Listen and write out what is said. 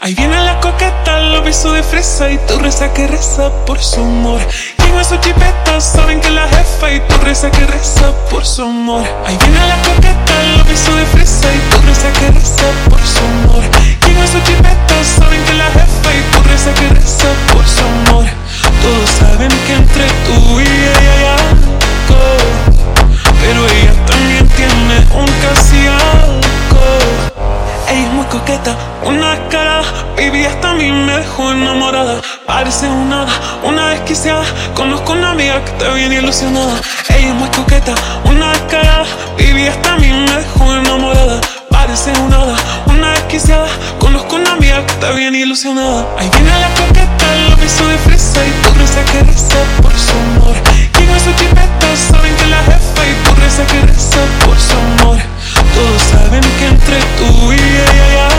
Ahí viene la coqueta, los besos de fresa y tu reza que reza por su amor. Llegó esos chipetas, saben que la jefa y tu reza que reza por su amor. Ahí viene la coqueta, los besos de fresa y tu reza que reza por su amor. Llegó esos chipetas, saben que la jefa y tu reza que reza por su amor. Todos saben que entre tú y ella hay algo, pero ella también tiene un casi algo. Ella es muy coqueta, una descarada, baby, hasta a mí me dejó enamorada. Parece una desquiciada, conozco una amiga que está bien ilusionada. Ella es muy coqueta, una descarada, baby, hasta a mí me dejó enamorada. Parece una desquiciada, conozco una amiga que está bien ilusionada. Ahí viene la coqueta, los besos de fresa y tu reza que reza por su amor. Llegó esos chipetas, saben que la jefa y tu reza que reza por su amor. Todos saben que entre tú y ella hay